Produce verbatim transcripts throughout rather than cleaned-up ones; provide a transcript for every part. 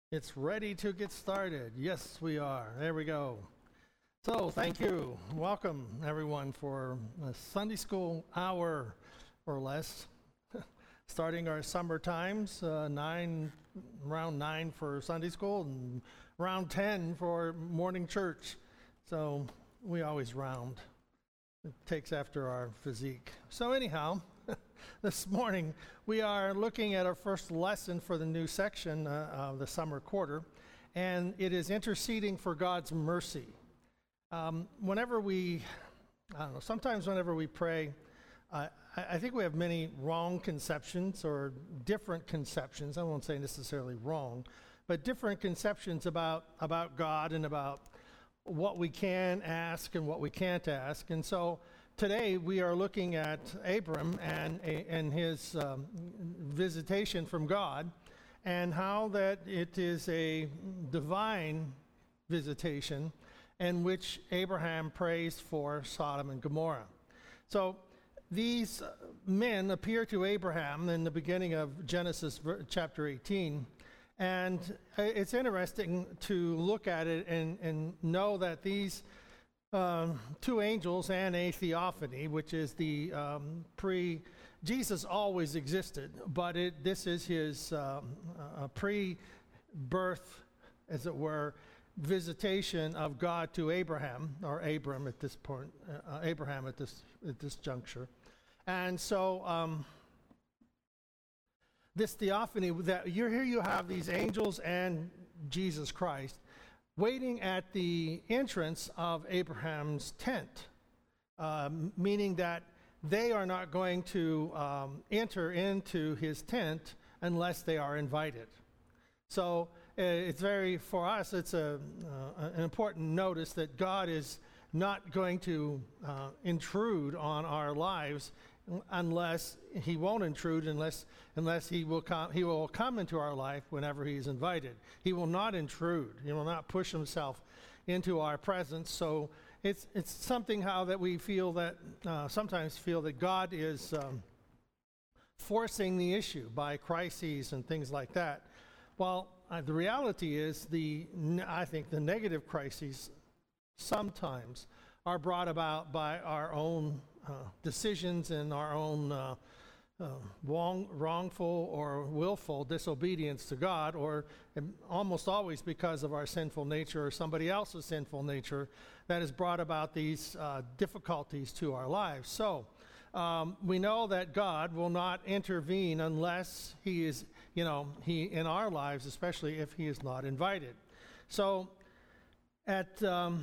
It's ready to get started. Yes, we are. There we go. So, thank you. Welcome, everyone, for a Sunday school hour or less. Starting our summer times, uh, nine, around nine for Sunday school and around ten for morning church. So, we always round. It takes after our physique. So, anyhow, this morning we are looking at our first lesson for the new section uh, of the summer quarter, and it is interceding for God's mercy. Um, whenever we, I don't know, sometimes whenever we pray, uh, I, I think we have many wrong conceptions or different conceptions. I won't say necessarily wrong, but different conceptions about, about God and about what we can ask and what we can't ask. And so today we are looking at Abram and, and his um, visitation from God, and how that it is a divine visitation in which Abraham prays for Sodom and Gomorrah. So these men appear to Abraham in the beginning of Genesis chapter eighteen, and it's interesting to look at it and, and know that these Uh, two angels and a theophany, which is the um, pre, Jesus always existed, but it, this is his um, uh, pre-birth, as it were, visitation of God to Abraham, or Abram at this point, uh, Abraham at this at this juncture. And so um, this theophany, that you're here you have these angels and Jesus Christ waiting at the entrance of Abraham's tent, uh, meaning that they are not going to um, enter into his tent unless they are invited. So uh, it's very, for us, it's a, uh, an important notice that God is not going to uh, intrude on our lives unless he won't intrude unless unless he will come he will come into our life whenever he is invited. He will not intrude. He will not push himself into our presence. So it's it's something how that we feel that uh, sometimes feel that God is um, forcing the issue by crises and things like that. Well, uh, the reality is the I think the negative crises sometimes are brought about by our own Uh, decisions and our own uh, uh, wrong, wrongful or willful disobedience to God, or um, almost always because of our sinful nature or somebody else's sinful nature that has brought about these uh, difficulties to our lives. So um, we know that God will not intervene unless he is, you know, he in our lives, especially if he is not invited. So at um,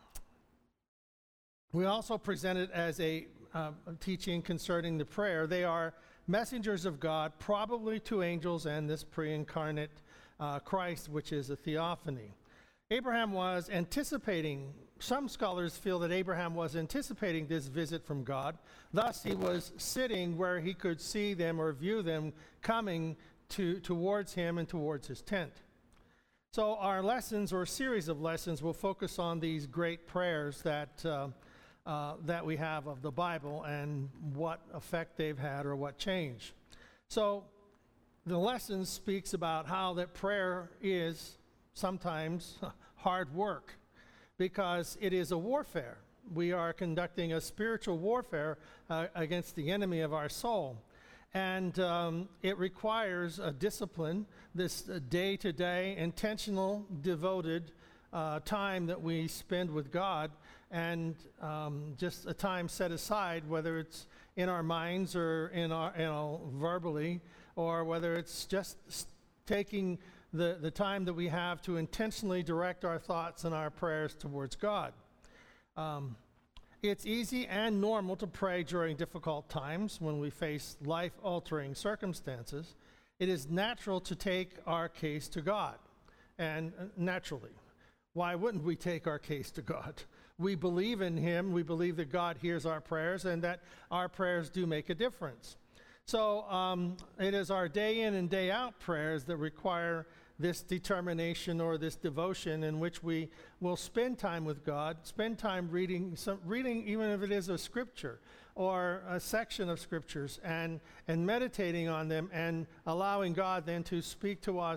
we also present it as a uh, teaching concerning the prayer. They are messengers of God, probably two angels and this pre-incarnate uh, Christ, which is a theophany. Abraham was anticipating, some scholars feel that Abraham was anticipating this visit from God. Thus, he was sitting where he could see them or view them coming to, towards him and towards his tent. So our lessons, or series of lessons, will focus on these great prayers that uh, Uh, that we have of the Bible and what effect they've had or what change. So the lesson speaks about how that prayer is sometimes hard work, because it is a warfare. We are conducting a spiritual warfare uh, against the enemy of our soul. And um, it requires a discipline, this uh, day-to-day, intentional, devoted uh, time that we spend with God, and um, just a time set aside, whether it's in our minds or in our, you know, verbally, or whether it's just taking the, the time that we have to intentionally direct our thoughts and our prayers towards God. Um, it's easy and normal to pray during difficult times when we face life-altering circumstances. It is natural to take our case to God, and uh, naturally. Why wouldn't we take our case to God? We believe in him. We believe that God hears our prayers and that our prayers do make a difference. So um, it is our day in and day out prayers that require this determination or this devotion in which we will spend time with God, spend time reading, some, reading even if it is a scripture or a section of scriptures, and, and meditating on them and allowing God then to speak to us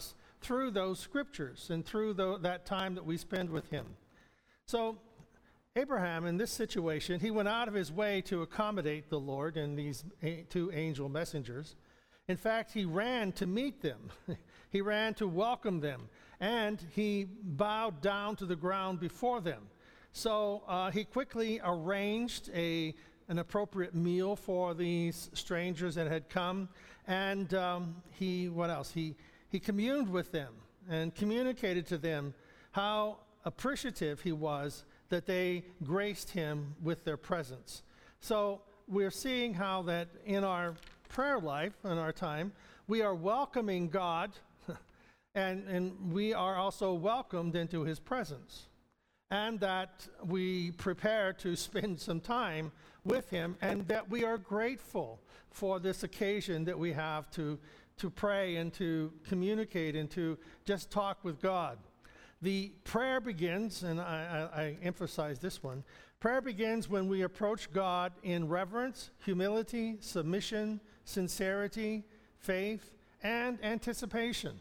through those scriptures and through the, that time that we spend with him. So Abraham, in this situation, he went out of his way to accommodate the Lord and these a- two angel messengers. In fact, he ran to meet them. He ran to welcome them, and he bowed down to the ground before them. So uh, he quickly arranged a, an appropriate meal for these strangers that had come, and um, he, what else? He, he communed with them and communicated to them how appreciative he was that they graced him with their presence. So we're seeing how that in our prayer life, in our time, we are welcoming God, and, and we are also welcomed into his presence. And that we prepare to spend some time with him, and that we are grateful for this occasion that we have to, to pray and to communicate and to just talk with God. The prayer begins, and I, I, I emphasize this one, prayer begins when we approach God in reverence, humility, submission, sincerity, faith, and anticipation.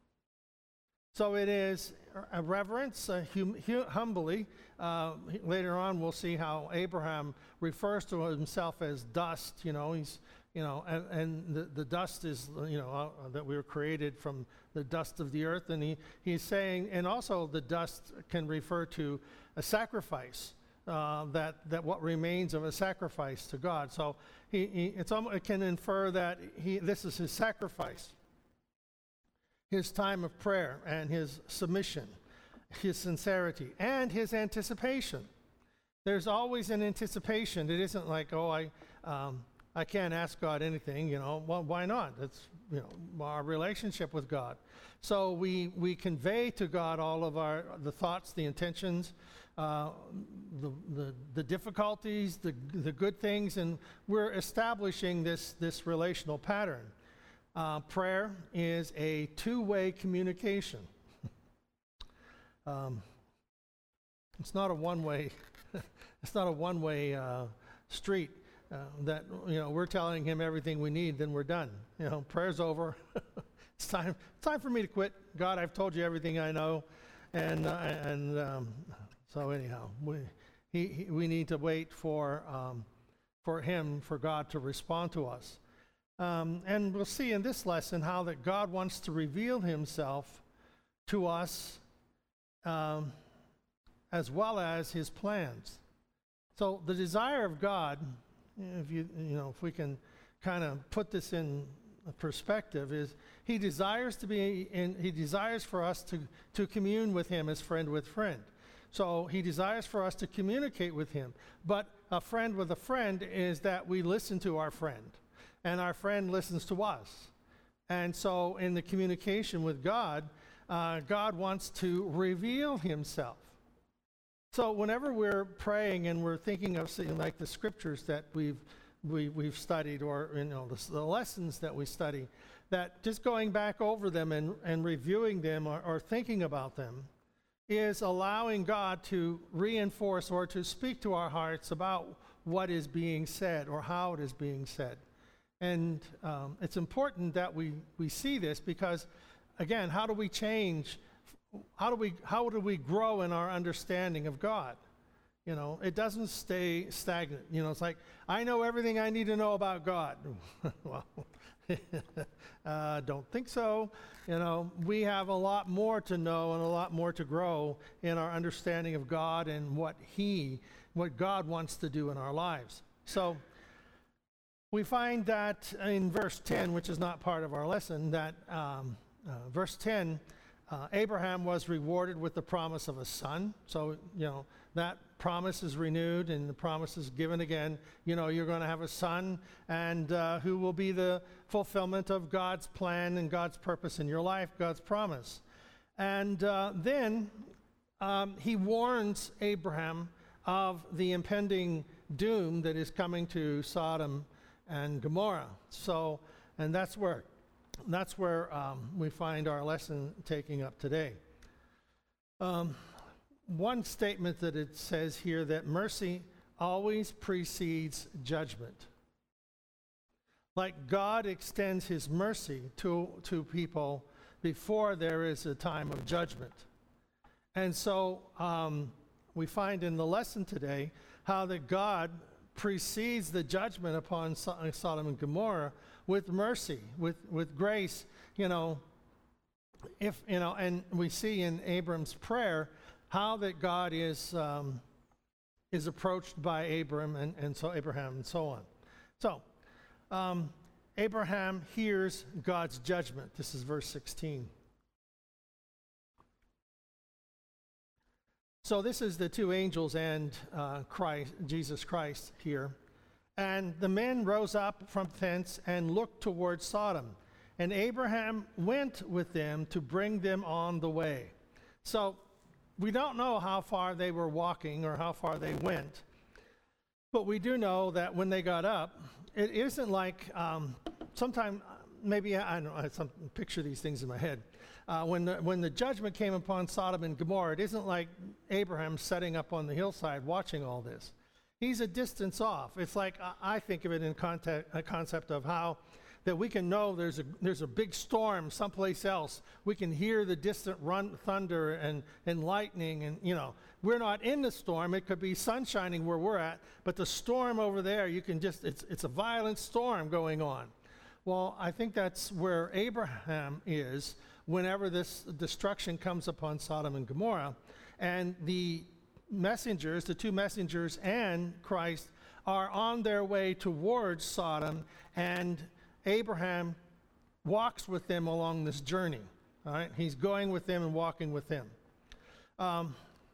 So it is a reverence, a hum, hum, humbly. Uh, later on, we'll see how Abraham refers to himself as dust. You know, he's, you know, and, and the, the dust is, you know, uh, that we were created from the dust of the earth. And he, he's saying, and also the dust can refer to a sacrifice, uh, that, that what remains of a sacrifice to God. So he, he it's almost, it can infer that he, this is his sacrifice, his time of prayer and his submission, his sincerity, and his anticipation. There's always an anticipation. It isn't like, oh, I um, I can't ask God anything, you know. Well, why not? It's, you know, our relationship with God. So we we convey to God all of our the thoughts, the intentions, uh, the, the the difficulties, the the good things, and we're establishing this this relational pattern. Uh, prayer is a two-way communication. um, it's not a one-way. It's not a one-way uh, street. Uh, that, you know, we're telling him everything we need, then we're done. You know, prayer's over. It's time. It's time for me to quit. God, I've told you everything I know, and uh, and um, so anyhow, we he, he, we need to wait for um, for him, for God to respond to us. Um, and we'll see in this lesson how that God wants to reveal himself to us, um, as well as his plans. So the desire of God, if you you know if we can kind of put this in perspective, is he desires to be in he desires for us to to commune with him as friend with friend. So he desires for us to communicate with him. But a friend with a friend is that we listen to our friend, and our friend listens to us. And so in the communication with God, uh, God wants to reveal himself. So whenever we're praying and we're thinking of, like, the scriptures that we've we, we've studied, or, you know, the, the lessons that we study, that just going back over them and, and reviewing them, or, or thinking about them, is allowing God to reinforce or to speak to our hearts about what is being said or how it is being said. And um, it's important that we, we see this, because, again, how do we change? How do we how do we grow in our understanding of God? You know, it doesn't stay stagnant. You know, it's like, I know everything I need to know about God. Well, uh, don't think so. You know, we have a lot more to know and a lot more to grow in our understanding of God and what He, what God wants to do in our lives. So we find that in verse ten, which is not part of our lesson, that um, uh, verse ten, uh, Abraham was rewarded with the promise of a son. So, you know, that promise is renewed and the promise is given again. You know, you're going to have a son, and uh, who will be the fulfillment of God's plan and God's purpose in your life, God's promise. And uh, then um, he warns Abraham of the impending doom that is coming to Sodom and Gomorrah. So, and that's where that's where um, we find our lesson taking up today. Um, one statement that it says here, that mercy always precedes judgment. Like God extends his mercy to, to people before there is a time of judgment. And so um, we find in the lesson today how that God precedes the judgment upon so- Sodom and Gomorrah with mercy, with, with grace, you know, if, you know, and we see in Abram's prayer how that God is, um, is approached by Abram and, and so Abraham and so on. So, um, Abraham hears God's judgment. This is verse sixteen. So this is the two angels and uh, Christ, Jesus Christ here. And the men rose up from thence and looked towards Sodom. And Abraham went with them to bring them on the way. So we don't know how far they were walking or how far they went. But we do know that when they got up, it isn't like um, sometime, maybe, I don't know, I have some picture these things in my head. Uh, when, the, when the judgment came upon Sodom and Gomorrah, it isn't like Abraham setting up on the hillside watching all this. He's a distance off. It's like, I, I think of it in context, a concept of how that we can know there's a, there's a big storm someplace else. We can hear the distant run, thunder and, and lightning, and, you know, we're not in the storm. It could be sun shining where we're at, but the storm over there, you can just, it's, it's a violent storm going on. Well, I think that's where Abraham is whenever this destruction comes upon Sodom and Gomorrah. And the messengers, the two messengers and Christ, are on their way towards Sodom, and Abraham walks with them along this journey. All right, he's going with them and walking with them. Um,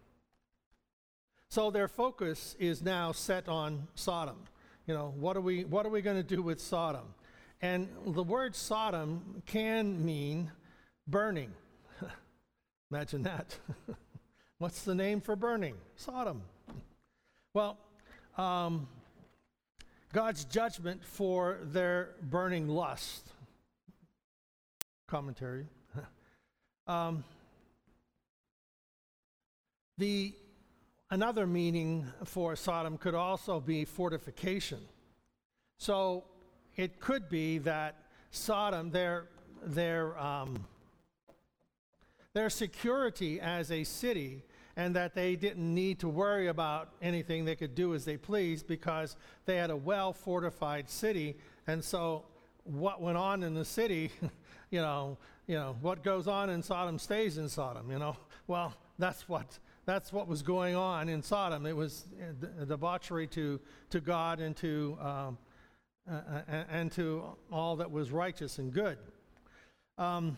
so their focus is now set on Sodom. You know, what are we what are we going to do with Sodom? And the word Sodom can mean burning. Imagine that. What's the name for burning? Sodom. Well, um, God's judgment for their burning lust. Commentary. um, the another meaning for Sodom could also be fortification. So it could be that Sodom, their their um, their security as a city, and that they didn't need to worry about anything. They could do as they pleased because they had a well-fortified city. And so what went on in the city, you know, you know, what goes on in Sodom stays in Sodom, you know. Well, that's what that's what was going on in Sodom. It was a debauchery to to God and to um, uh, and to all that was righteous and good. Um,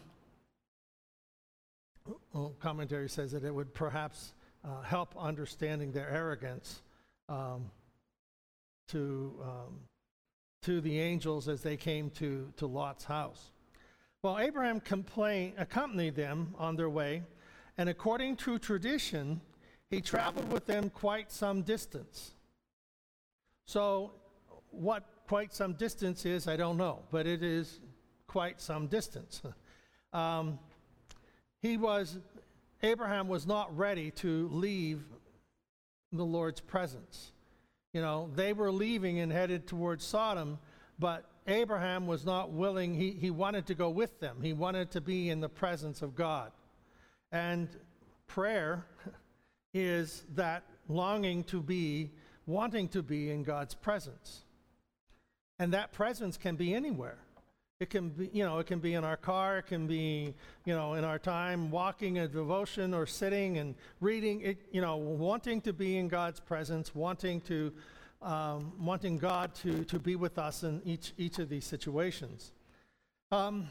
Well, commentary says that it would perhaps uh, help understanding their arrogance um, to um, to the angels as they came to, to Lot's house. Well, Abraham complain, accompanied them on their way, and according to tradition, he traveled with them quite some distance. So what quite some distance is, I don't know, but it is quite some distance. um, He was, Abraham was not ready to leave the Lord's presence. You know, they were leaving and headed towards Sodom, but Abraham was not willing. He, he wanted to go with them. He wanted to be in the presence of God. And prayer is that longing to be, wanting to be in God's presence. And that presence can be anywhere. It can be, you know, it can be in our car, it can be, you know, in our time walking a devotion or sitting and reading, it, you know, wanting to be in God's presence, wanting to, um, wanting God to, to be with us in each, each of these situations. Um,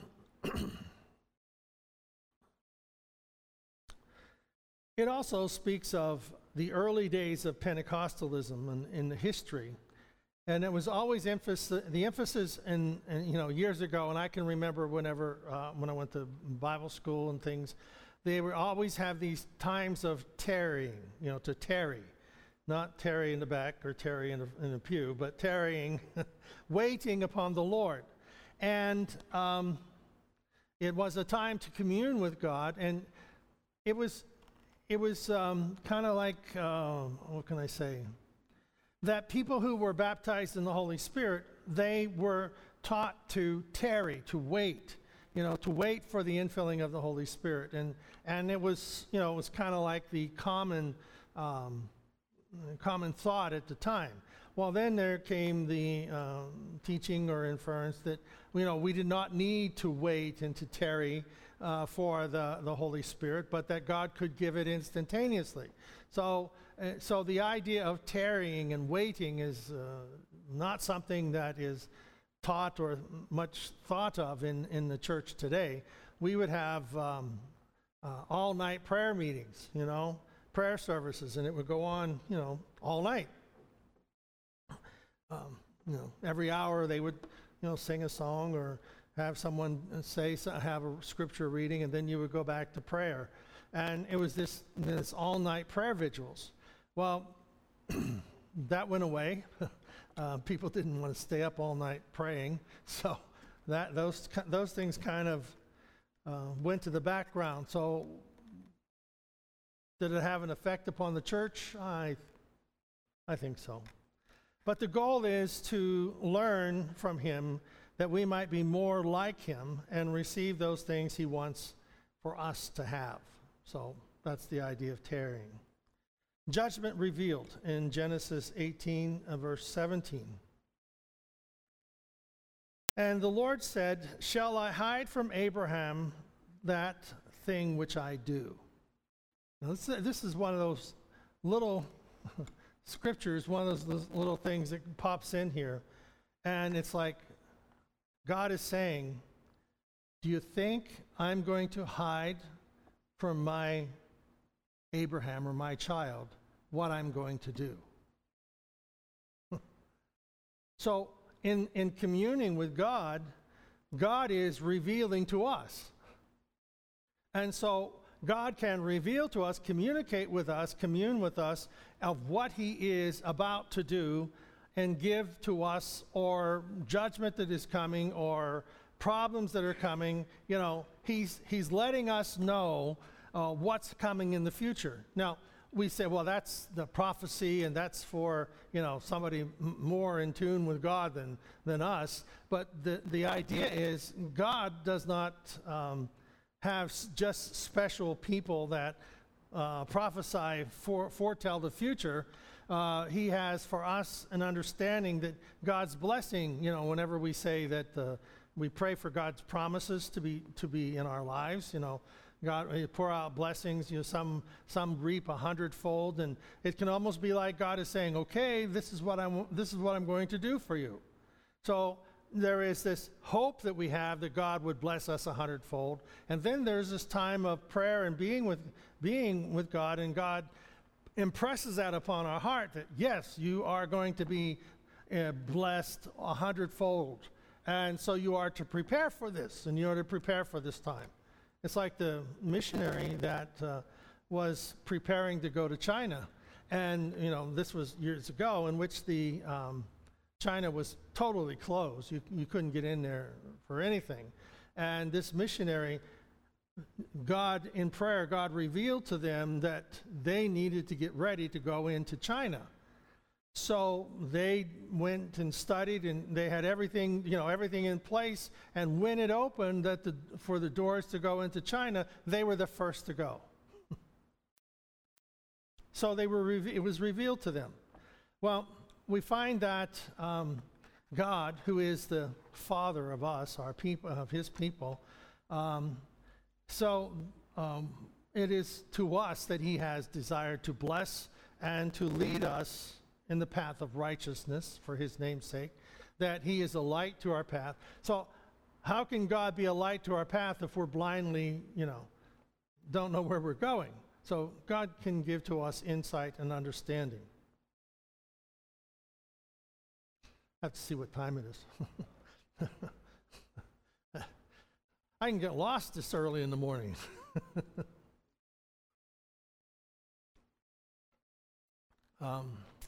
it also speaks of the early days of Pentecostalism in, in the history. And it was always emphasis, the emphasis in, in, you know, years ago, and I can remember whenever, uh, when I went to Bible school and things, they would always have these times of tarrying, you know, to tarry. Not tarry in the back or tarry in the, in the pew, but tarrying, waiting upon the Lord. And um, it was a time to commune with God, and it was, it was um, kind of like, uh, what can I say? That people who were baptized in the Holy Spirit, they were taught to tarry, to wait, you know, to wait for the infilling of the Holy Spirit. And and it was, you know, it was kind of like the common um, common thought at the time. Well, then there came the um, teaching or inference that, you know, we did not need to wait and to tarry uh, for the, the Holy Spirit, but that God could give it instantaneously. So, uh, so the idea of tarrying and waiting is uh, not something that is taught or much thought of in, in the church today. We would have um, uh, all-night prayer meetings, you know, prayer services, and it would go on, you know, all night. Um, you know, every hour they would, you know, sing a song or have someone say, have a scripture reading, and then you would go back to prayer. And it was this, this all-night prayer vigils. Well, that went away. uh, people didn't want to stay up all night praying, so that those those things kind of uh, went to the background. So, did it have an effect upon the church? I, I think so. But the goal is to learn from him that we might be more like him and receive those things he wants for us to have. So that's the idea of tarrying. Judgment revealed in Genesis eighteen, uh, verse seventeen. And the Lord said, "Shall I hide from Abraham that thing which I do?" Now, this, this is one of those little scriptures, one of those, those little things that pops in here. And it's like, God is saying, do you think I'm going to hide from my Abraham or my child what I'm going to do? So in, in communing with God, God is revealing to us. And so God can reveal to us, communicate with us, commune with us of what he is about to do and give to us, or judgment that is coming, or problems that are coming. You know, he's, he's letting us know uh, what's coming in the future. Now, we say, well, that's the prophecy, and that's for, you know, somebody m- more in tune with God than, than us. But the, the idea is God does not um, have s- just special people that uh, prophesy, for, foretell the future. Uh, he has for us an understanding that God's blessing, you know, whenever we say that uh, we pray for God's promises to be to be in our lives, you know, God, he pour out blessings, you know, some some reap a hundredfold, and it can almost be like God is saying, okay, this is what I'm this is what I'm going to do for you. So there is this hope that we have that God would bless us a hundredfold, and then there's this time of prayer and being with being with God, and God impresses that upon our heart that yes, you are going to be uh, blessed a hundredfold, and so you are to prepare for this, and you are to prepare for this time. It's like the missionary that uh, was preparing to go to China, and you know, this was years ago, in which the um, China was totally closed. You you couldn't get in there for anything, and this missionary, God, in prayer, God revealed to them that they needed to get ready to go into China. So they went and studied, and they had everything, you know, everything in place. And when it opened that the, for the doors to go into China, they were the first to go. So they were. Re- it was revealed to them. Well, we find that um, God, who is the Father of us, our people, of His people. Um, So um, it is to us that he has desired to bless and to lead us in the path of righteousness for his name's sake, that he is a light to our path. So how can God be a light to our path if we're blindly, you know, don't know where we're going? So God can give to us insight and understanding. I have to see what time it is. I can get lost this early in the morning. um,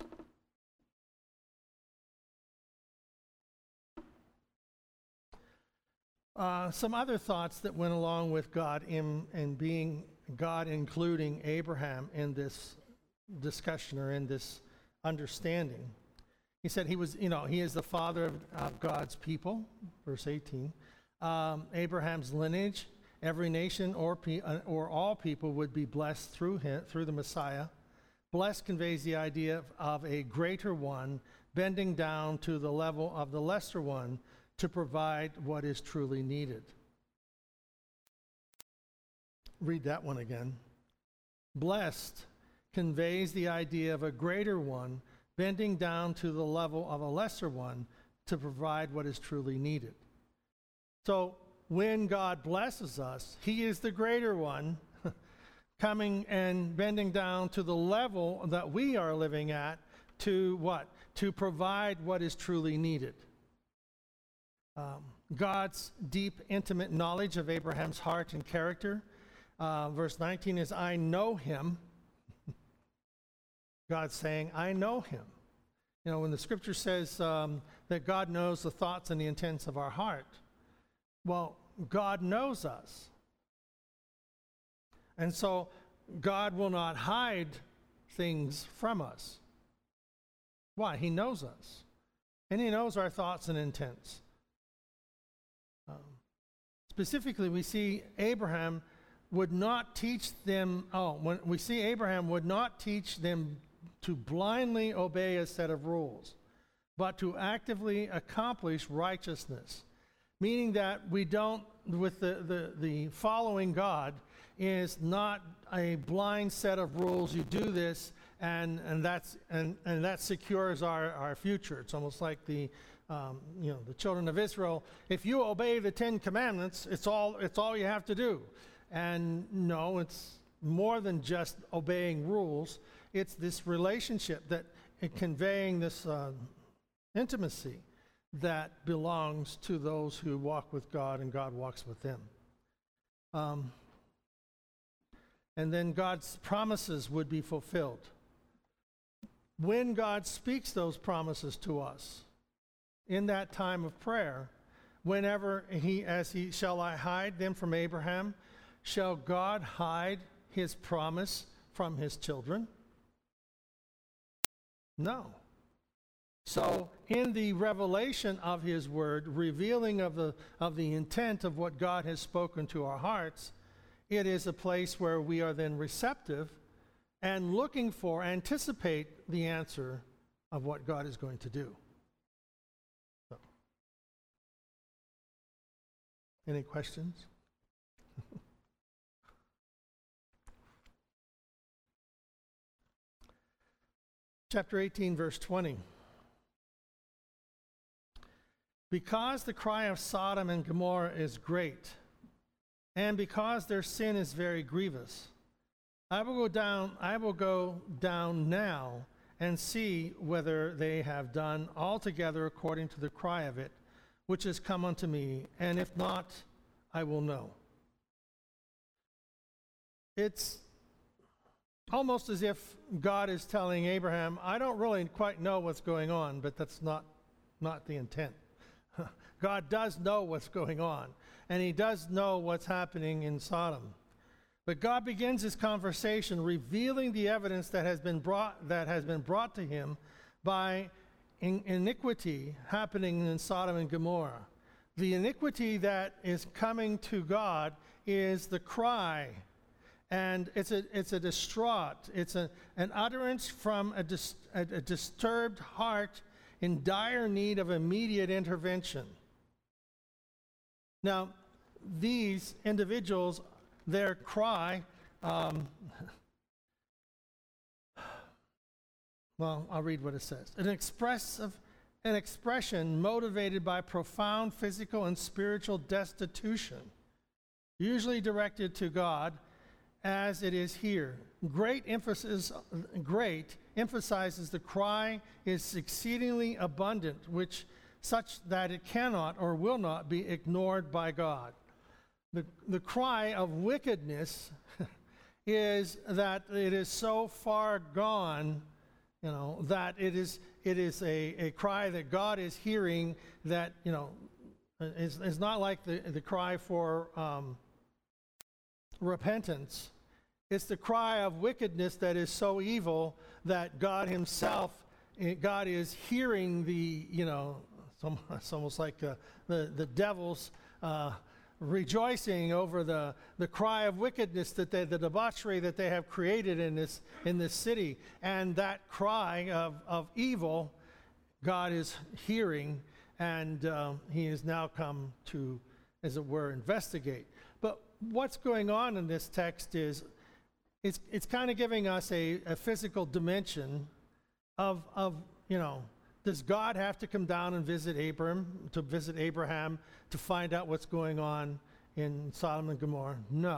uh, some other thoughts that went along with God in, in being God, including Abraham in this discussion or in this understanding. He said he was, you know, he is the father of, of God's people, verse eighteen. um, Abraham's lineage, every nation or, pe- uh, or all people would be blessed through him, through the Messiah. Blessed conveys the idea of, of a greater one bending down to the level of the lesser one to provide what is truly needed. Read that one again. Blessed conveys the idea of a greater one bending down to the level of a lesser one to provide what is truly needed. So when God blesses us, he is the greater one coming and bending down to the level that we are living at to what? To provide what is truly needed. Um, God's deep, intimate knowledge of Abraham's heart and character. Uh, verse nineteen is, I know him. God's saying, I know him. You know, when the scripture says um, that God knows the thoughts and the intents of our heart, well, God knows us. And so God will not hide things from us. Why? He knows us. And he knows our thoughts and intents. Um, specifically, we see Abraham would not teach them, oh, when we see Abraham would not teach them to blindly obey a set of rules, but to actively accomplish righteousness. Meaning that we don't, with the, the, the following God, is not a blind set of rules. You do this, and and that's and, and that secures our, our future. It's almost like the um, you know the children of Israel. If you obey the Ten Commandments, it's all it's all you have to do. And no, it's more than just obeying rules. It's this relationship that it conveying this uh, intimacy that belongs to those who walk with God and God walks with them. Um, and then God's promises would be fulfilled. When God speaks those promises to us in that time of prayer, whenever he, as he, shall I hide them from Abraham? Shall God hide his promise from his children? No. So in the revelation of his word, revealing of the of the intent of what God has spoken to our hearts, it is a place where we are then receptive and looking for, anticipate the answer of what God is going to do. So. Any questions? Chapter eighteen, verse twenty. Because the cry of Sodom and Gomorrah is great, and because their sin is very grievous, I will go down, I will go down now and see whether they have done altogether according to the cry of it, which has come unto me, and if not, I will know. It's almost as if God is telling Abraham, I don't really quite know what's going on, but that's not, not the intent. God does know what's going on, and he does know what's happening in Sodom. But God begins his conversation revealing the evidence that has been brought, that has been brought to him by in, iniquity happening in Sodom and Gomorrah. The iniquity that is coming to God is the cry. And it's a it's a distraught, it's a, an utterance from a, dis, a, a disturbed heart in dire need of immediate intervention. Now, these individuals, their cry, um, well, I'll read what it says. An expressive, an expression motivated by profound physical and spiritual destitution, usually directed to God, as it is here. Great emphasis, great emphasizes the cry is exceedingly abundant, which such that it cannot or will not be ignored by God. The, the cry of wickedness is that it is so far gone, you know, that it is it is a, a cry that God is hearing that, you know, is, is not like the, the cry for um, repentance. It's the cry of wickedness that is so evil that God himself, God is hearing the, you know, it's almost like uh, the, the devil's uh, rejoicing over the, the cry of wickedness that they, the debauchery that they have created in this, in this city. And that cry of, of evil, God is hearing, and um, he has now come to, as it were, investigate. But what's going on in this text is it's, it's kind of giving us a, a physical dimension of, of, you know, does God have to come down and visit Abraham, to visit Abraham to find out what's going on in Sodom and Gomorrah? No.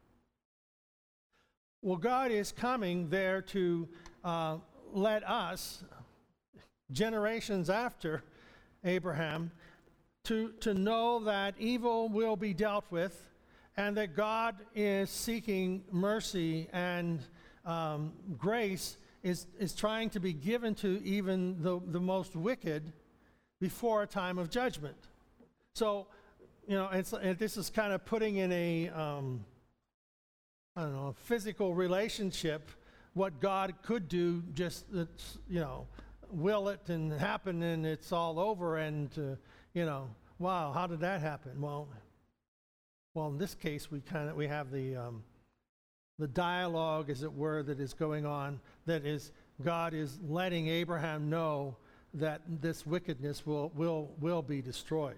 Well, God is coming there to uh, let us, generations after Abraham, to, to know that evil will be dealt with, and that God is seeking mercy and um, grace is, is trying to be given to even the, the most wicked before a time of judgment. So, you know, it's, and this is kind of putting in a, um, I don't know, a physical relationship what God could do, just, it's, you know, will it and happen and it's all over, and, uh, you know, wow, how did that happen? Well, well, in this case, we kind of, we have the, um, the dialogue, as it were, that is going on, that is, God is letting Abraham know that this wickedness will, will, will be destroyed.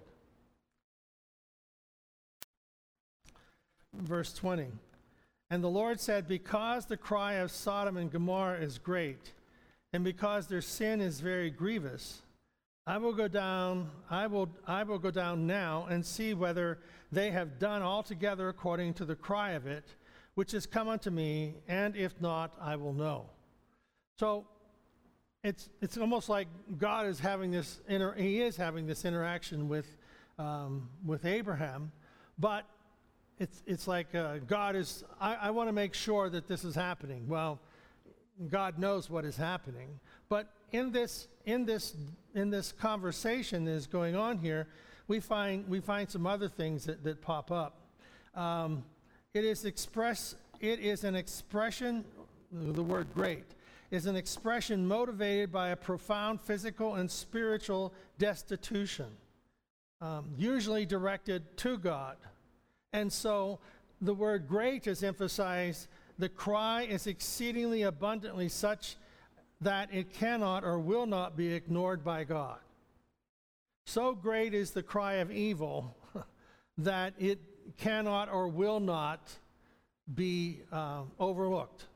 Verse twenty, and the Lord said, because the cry of Sodom and Gomorrah is great, and because their sin is very grievous, I will go down, I will, I will go down now and see whether they have done altogether according to the cry of it, which has come unto me, and if not, I will know. So it's it's almost like God is having this inter, he is having this interaction with um, with Abraham, but it's it's like uh, God is. I, I want to make sure that this is happening. Well, God knows what is happening, but in this in this in this conversation that is going on here, we find we find some other things that, that pop up. Um, it is express. It is an expression. The word "great" is an expression motivated by a profound physical and spiritual destitution, um, usually directed to God. And so, the word "great" is emphasized. The cry is exceedingly abundantly such that it cannot or will not be ignored by God. So great is the cry of evil that it cannot or will not be uh, overlooked.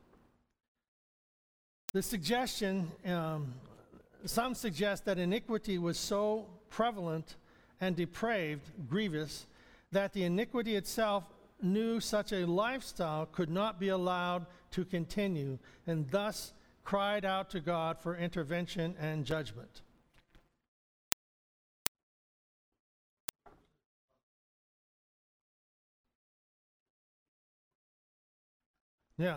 The suggestion, um, some suggest that iniquity was so prevalent and depraved, grievous, that the iniquity itself knew such a lifestyle could not be allowed to continue, and thus cried out to God for intervention and judgment. Yeah.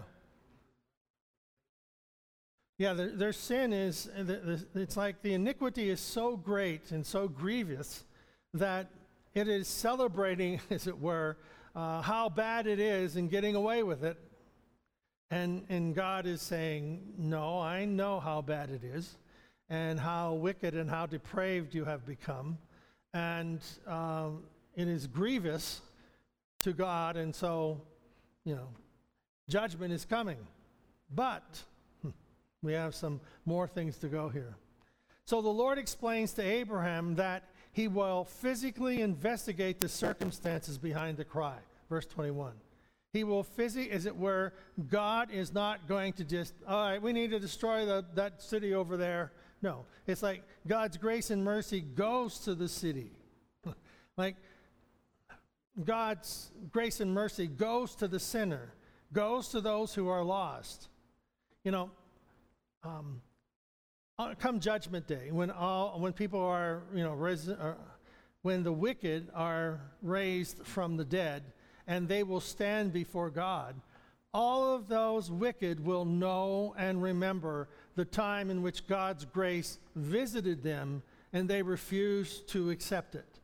Yeah, their, their sin is, it's like the iniquity is so great and so grievous that it is celebrating, as it were, uh, how bad it is and getting away with it. And, and God is saying, no, I know how bad it is and how wicked and how depraved you have become. And um, it is grievous to God, and so, you know, judgment is coming. But we have some more things to go here. So the Lord explains to Abraham that he will physically investigate the circumstances behind the cry. Verse twenty-one. He will physically, as it were, God is not going to just, all right, we need to destroy the, that city over there. No, it's like God's grace and mercy goes to the city. Like God's grace and mercy goes to the sinner, goes to those who are lost. You know, um, come Judgment Day, when all when people are, you know, risen, or when the wicked are raised from the dead, and they will stand before God, all of those wicked will know and remember the time in which God's grace visited them, and they refused to accept it.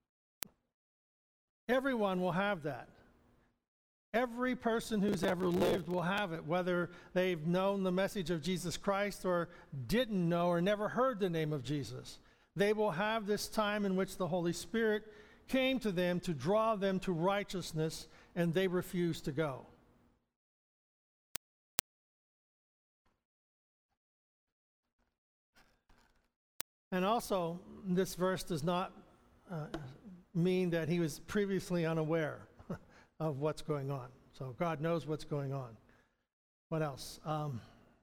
Everyone will have that. Every person who's ever lived will have it, whether they've known the message of Jesus Christ or didn't know or never heard the name of Jesus. They will have this time in which the Holy Spirit came to them to draw them to righteousness, and they refused to go. And also, this verse does not uh, mean that he was previously unaware of what's going on. So God knows what's going on. What else? Um,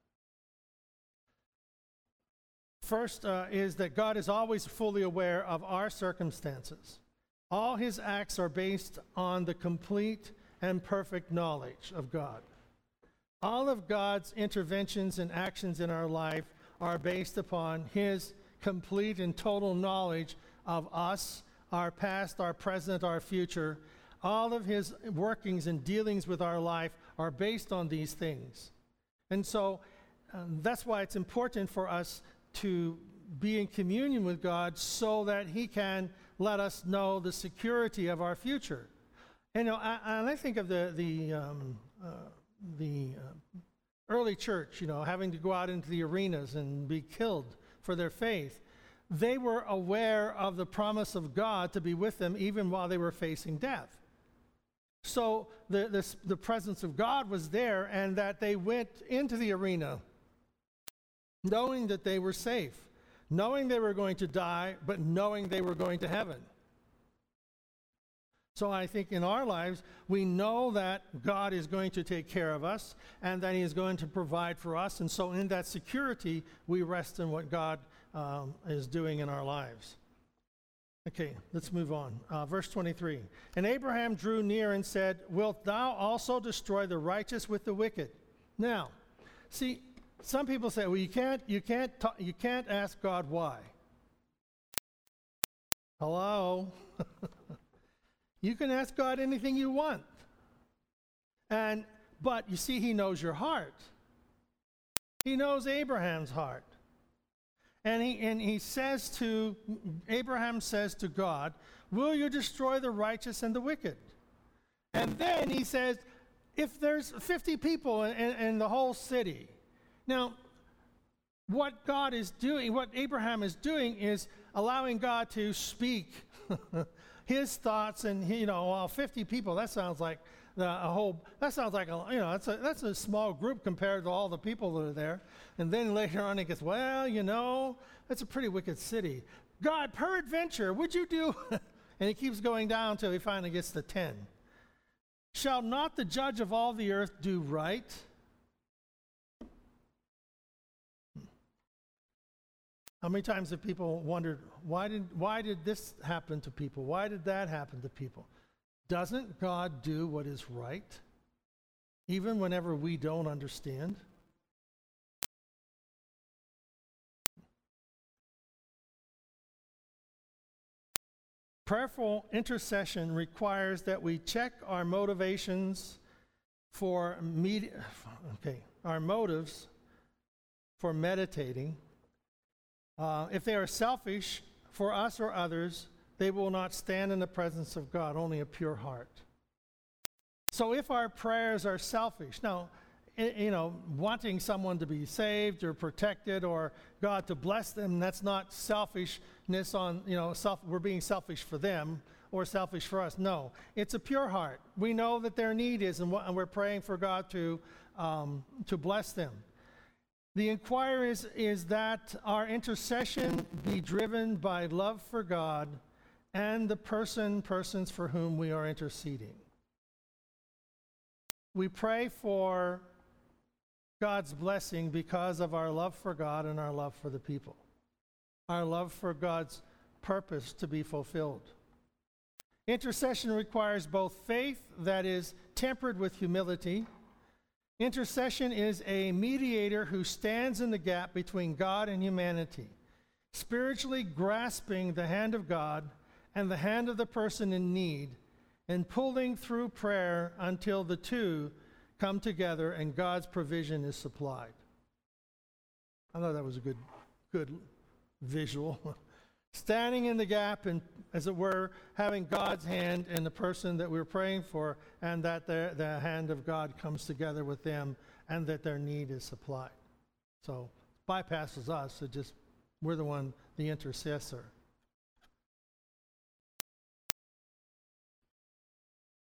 first uh, is that God is always fully aware of our circumstances. All his acts are based on the complete and perfect knowledge of God. All of God's interventions and actions in our life are based upon his complete and total knowledge of us, our past, our present, our future. All of his workings and dealings with our life are based on these things. And so um, that's why it's important for us to be in communion with God so that he can let us know the security of our future. And, you know, I, and I think of the, the, um, uh, the uh, early church, you know, having to go out into the arenas and be killed for their faith. They were aware of the promise of God to be with them even while they were facing death. So the, the, the presence of God was there, and that they went into the arena knowing that they were safe, knowing they were going to die, but knowing they were going to heaven. So I think in our lives, we know that God is going to take care of us and that he is going to provide for us. And so in that security, we rest in what God um, is doing in our lives. Okay, let's move on. Uh, verse twenty-three. And Abraham drew near and said, "Wilt thou also destroy the righteous with the wicked?" Now, see, some people say, well, you can't, you can't, ta- you can't ask God why. Hello? You can ask God anything you want. And, but you see, he knows your heart. He knows Abraham's heart. And he, and he says to, Abraham says to God, "Will you destroy the righteous and the wicked?" And then he says, if there's fifty people in, in, in the whole city. Now, what God is doing, what Abraham is doing is allowing God to speak his thoughts. And, you know, well, fifty people, that sounds like the, a whole, that sounds like, a, you know, that's a, that's a small group compared to all the people that are there. And then later on he gets, well, you know, that's a pretty wicked city. God, peradventure, would you do? And he keeps going down until he finally gets to ten. Shall not the judge of all the earth do right? How many times have people wondered, why did, why did this happen to people? Why did that happen to people? Doesn't God do what is right, even whenever we don't understand? Prayerful intercession requires that we check our motivations for med- okay, our motives for meditating. Uh, if they are selfish for us or others, they will not stand in the presence of God, only a pure heart. So if our prayers are selfish, now, you know, wanting someone to be saved or protected or God to bless them, that's not selfishness on, you know, self, we're being selfish for them or selfish for us. No, it's a pure heart. We know that their need is, and, and we're praying for God to, um, to bless them. The inquiry is, is that our intercession be driven by love for God and the person, persons for whom we are interceding. We pray for God's blessing because of our love for God and our love for the people. Our love for God's purpose to be fulfilled. Intercession requires both faith that is tempered with humility. Intercession is a mediator who stands in the gap between God and humanity, spiritually grasping the hand of God and the hand of the person in need, and pulling through prayer until the two come together and God's provision is supplied. I thought that was a good, good visual. Standing in the gap and, as it were, having God's hand in the person that we're praying for, and that the, the hand of God comes together with them and that their need is supplied. So bypasses us. It just, we're the one, the intercessor.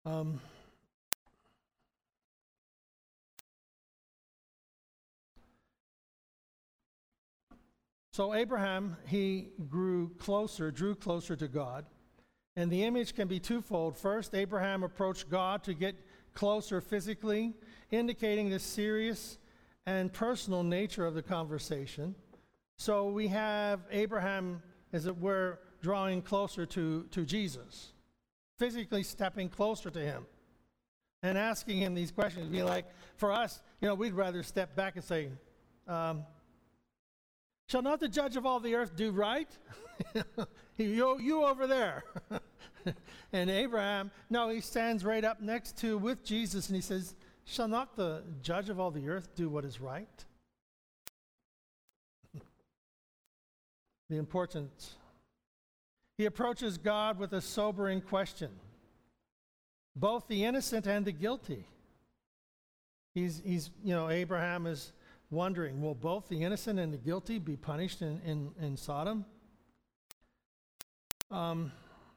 Um, so Abraham, he grew closer, drew closer to God. And the image can be twofold. First, Abraham approached God to get closer physically, indicating the serious and personal nature of the conversation. So we have Abraham, as it were, drawing closer to, to Jesus, physically stepping closer to him and asking him these questions. Be like, for us, you know, we'd rather step back and say, um, shall not the judge of all the earth do right? you, you over there. And Abraham, no, he stands right up next to, with Jesus, and he says, shall not the judge of all the earth do what is right? The importance. He approaches God with a sobering question. Both the innocent and the guilty. He's, he's you know, Abraham is wondering, will both the innocent and the guilty be punished in, in, in Sodom? Um,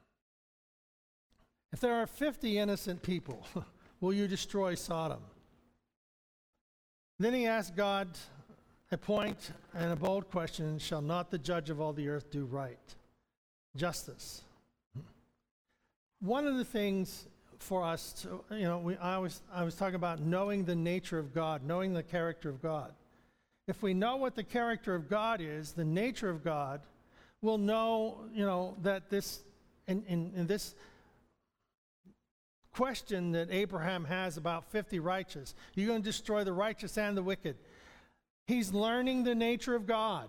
if there are fifty innocent people, will you destroy Sodom? Then he asked God a point and a bold question, shall not the judge of all the earth do right? Justice. One of the things for us to, you know, we, I, was, I was talking about knowing the nature of God, knowing the character of God. If we know what the character of God is, the nature of God, we'll know, you know, that this, in, in, in this question that Abraham has about fifty righteous, you're going to destroy the righteous and the wicked. He's learning the nature of God.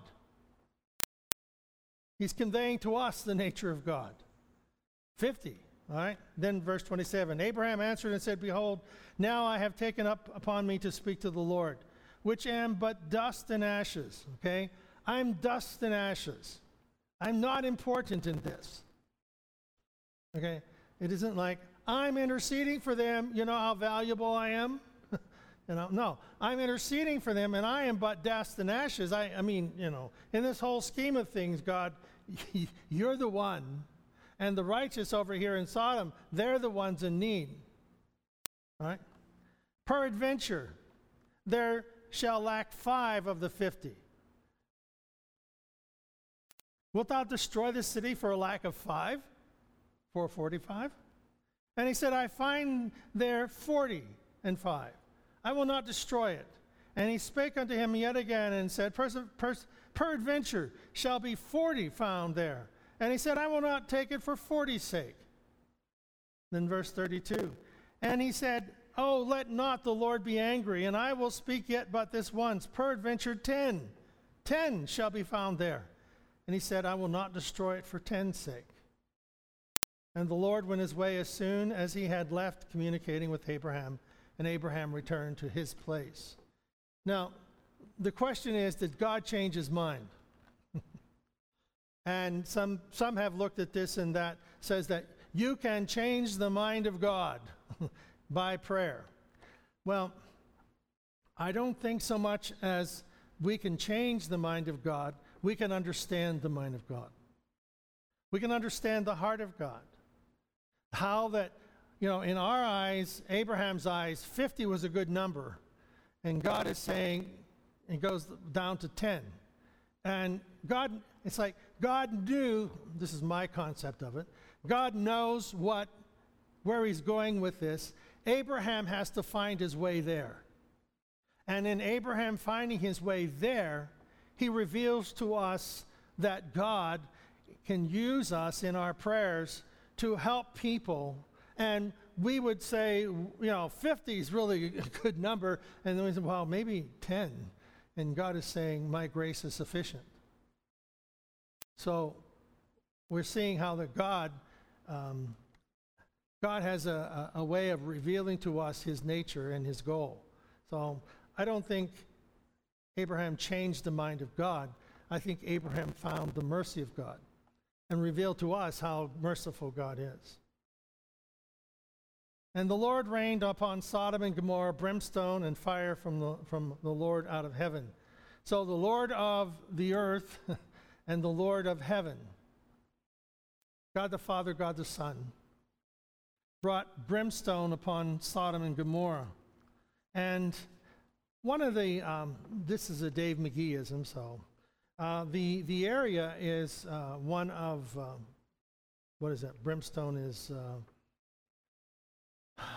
He's conveying to us the nature of God. fifty, all right? Then verse twenty-seven, Abraham answered and said, behold, now I have taken up upon me to speak to the Lord, which am but dust and ashes, okay? I'm dust and ashes. I'm not important in this, okay? It isn't like, I'm interceding for them, you know how valuable I am? You know, no, I'm interceding for them, and I am but dust and ashes. I, I mean, you know, in this whole scheme of things, God, you're the one. And the righteous over here in Sodom, they're the ones in need. All right? Peradventure, there shall lack five of the fifty. Wilt thou destroy the city for a lack of five? four forty-five? And he said, I find there forty and five. I will not destroy it. And he spake unto him yet again and said, peradventure shall be forty found there. And he said, I will not take it for forty's sake. Then verse thirty-two. And he said, oh, let not the Lord be angry, and I will speak yet but this once. Peradventure ten. Ten shall be found there. And he said, I will not destroy it for ten's sake. And the Lord went his way as soon as he had left communicating with Abraham, and Abraham returned to his place. Now, the question is, did God change his mind? And some, some have looked at this and that says that you can change the mind of God by prayer. Well, I don't think so much as we can change the mind of God, we can understand the mind of God. We can understand the heart of God. How that, you know, in our eyes, Abraham's eyes, fifty was a good number. And God is saying, it goes down to ten. And God, it's like God knew, this is my concept of it, God knows what, where he's going with this. Abraham has to find his way there. And in Abraham finding his way there, he reveals to us that God can use us in our prayers to help people. And we would say, you know, fifty is really a good number. And then we say, well, maybe ten. And God is saying, my grace is sufficient. So we're seeing how that God, um, God has a, a, a way of revealing to us his nature and his goal. So I don't think Abraham changed the mind of God. I think Abraham found the mercy of God and revealed to us how merciful God is. And the Lord rained upon Sodom and Gomorrah brimstone and fire from the, from the Lord out of heaven. So the Lord of the earth and the Lord of heaven, God the Father, God the Son, brought brimstone upon Sodom and Gomorrah. And one of the, um, this is a Dave McGeeism, so uh, the, the area is uh, one of, um, what is that? Brimstone is, uh,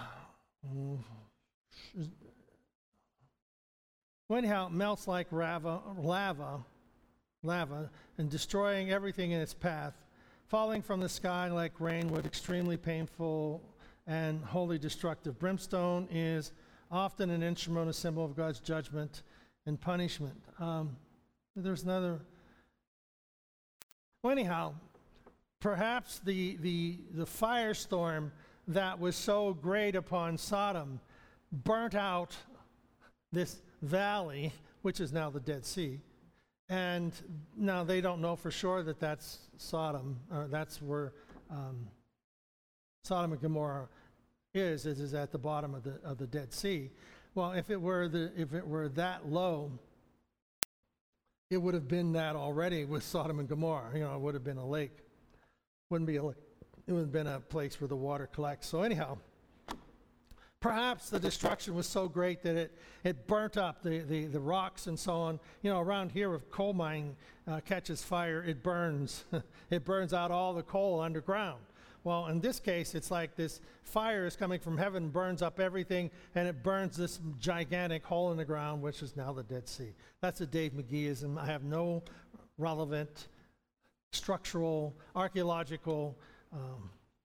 anyhow, it melts like lava, lava, lava, and destroying everything in its path, falling from the sky like rain with extremely painful and wholly destructive. Brimstone is often an instrument, a symbol of God's judgment and punishment. Um, there's another. Well, anyhow, perhaps the, the, the firestorm that was so great upon Sodom burnt out this valley, which is now the Dead Sea. And now they don't know for sure that that's Sodom, or that's where um, Sodom and Gomorrah is, is, is at the bottom of the of the Dead Sea. Well, if it were the if it were that low, it would have been that already with Sodom and Gomorrah. You know, it would have been a lake. Wouldn't be a lake. It would have been a place where the water collects. So anyhow, perhaps the destruction was so great that it, it burnt up the, the, the rocks and so on. You know, around here, if coal mine uh, catches fire, it burns. It burns out all the coal underground. Well, in this case, it's like this fire is coming from heaven, burns up everything, and it burns this gigantic hole in the ground, which is now the Dead Sea. That's a Dave McGeeism. I have no relevant structural, archaeological um,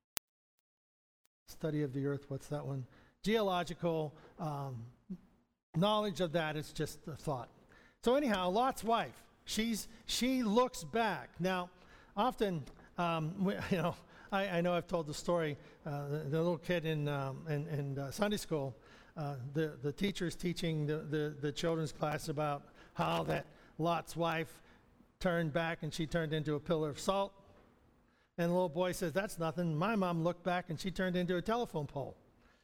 study of the earth. What's that one? Geological um, knowledge of that. It's just a thought. So anyhow, Lot's wife, she's she looks back. Now, often, um, we, you know, I, I know I've told the story. Uh, the, the little kid in um, in, in uh, Sunday school, uh, the the teacher's teaching the, the the children's class about how that Lot's wife turned back and she turned into a pillar of salt. And the little boy says, "That's nothing. My mom looked back and she turned into a telephone pole."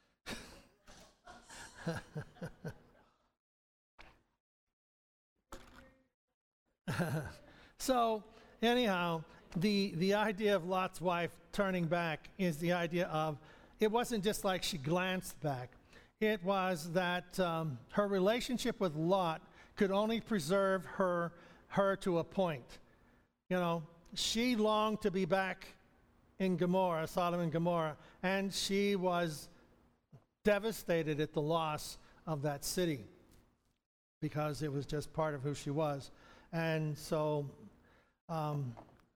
So anyhow, the the idea of Lot's wife turning back is the idea of, it wasn't just like she glanced back. It was that um, her relationship with Lot could only preserve her her to a point. You know, she longed to be back in Gomorrah, Sodom and Gomorrah, and she was devastated at the loss of that city because it was just part of who she was. And so um,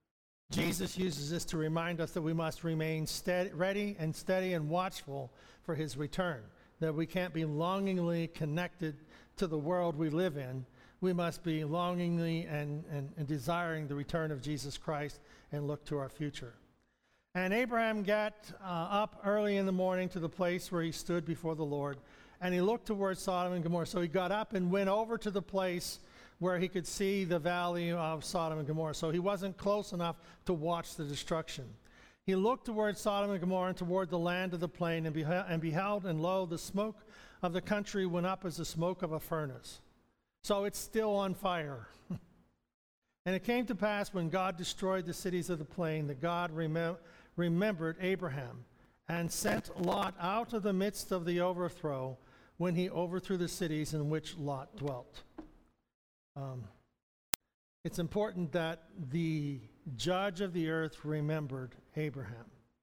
Jesus uses this to remind us that we must remain steady, ready and steady and watchful for his return, that we can't be longingly connected to the world we live in. We must be longingly and, and, and desiring the return of Jesus Christ and look to our future. And Abraham got uh, up early in the morning to the place where he stood before the Lord, and he looked towards Sodom and Gomorrah. So he got up and went over to the place where he could see the valley of Sodom and Gomorrah. So he wasn't close enough to watch the destruction. He looked towards Sodom and Gomorrah and toward the land of the plain, and, behe- and beheld, and lo, the smoke of the country went up as the smoke of a furnace. So it's still on fire. And it came to pass when God destroyed the cities of the plain that God remem- remembered Abraham and sent Lot out of the midst of the overthrow when he overthrew the cities in which Lot dwelt. Um, it's important that the judge of the earth remembered Abraham.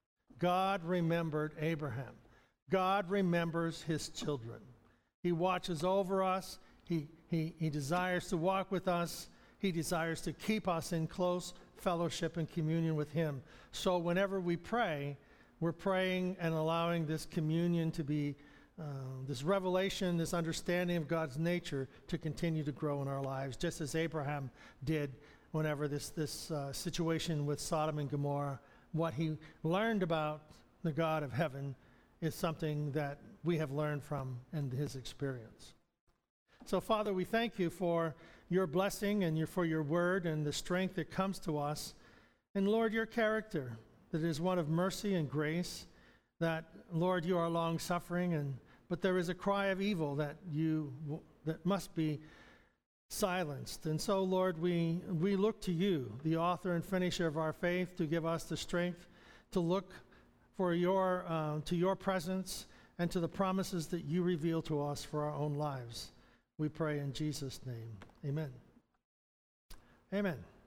God remembered Abraham. God remembers his children. He watches over us. He, he, he desires to walk with us. He desires to keep us in close fellowship and communion with him. So whenever we pray, we're praying and allowing this communion to be Uh, this revelation, this understanding of God's nature to continue to grow in our lives, just as Abraham did whenever this, this uh, situation with Sodom and Gomorrah, what he learned about the God of heaven is something that we have learned from in his experience. So, Father, we thank you for your blessing and your, for your word and the strength that comes to us. And, Lord, your character, that is one of mercy and grace, that, Lord, you are long-suffering, and but there is a cry of evil that you that must be silenced. And so, Lord, we we look to you, the author and finisher of our faith, to give us the strength to look for your, uh, to your presence and to the promises that you reveal to us for our own lives. We pray in Jesus' name. Amen. Amen.